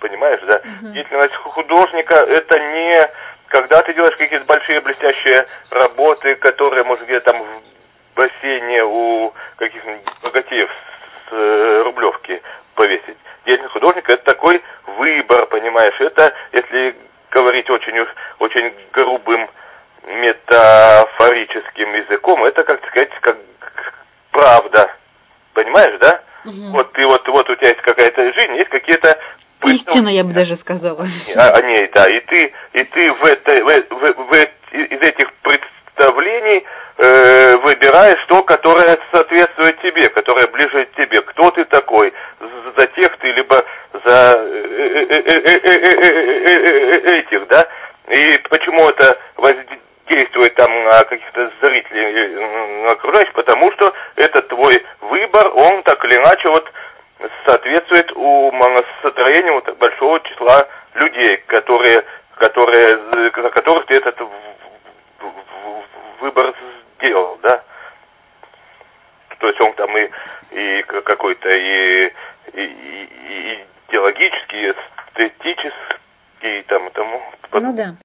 понимаешь, да? Деятельность художника — это не когда ты делаешь какие-то большие блестящие работы, которые, может, где-то там в бассейне у каких-нибудь богатеев с Рублевки повесить. Деятельность художника — это такой выбор, понимаешь? Это, если говорить очень грубым метафорическим языком, это, как сказать, как правда. Понимаешь, да? Вот ты вот у тебя есть какая-то жизнь, есть какие-то истина, я бы даже сказала. О ней, да. И ты из этих представлений выбираешь то, которое соответствует тебе, которое ближе к тебе. Кто ты такой? За тех ты, либо за этих, да? И почему это воздействует там на каких-то зрителей, окружающих? Потому что это твой выбор, он так или иначе вот соответствует умонастроению вот большого числа людей, за которых ты этот выбор сделал, да? То есть он там и какой-то и идеологический, и эстетический, и тому. Ну да.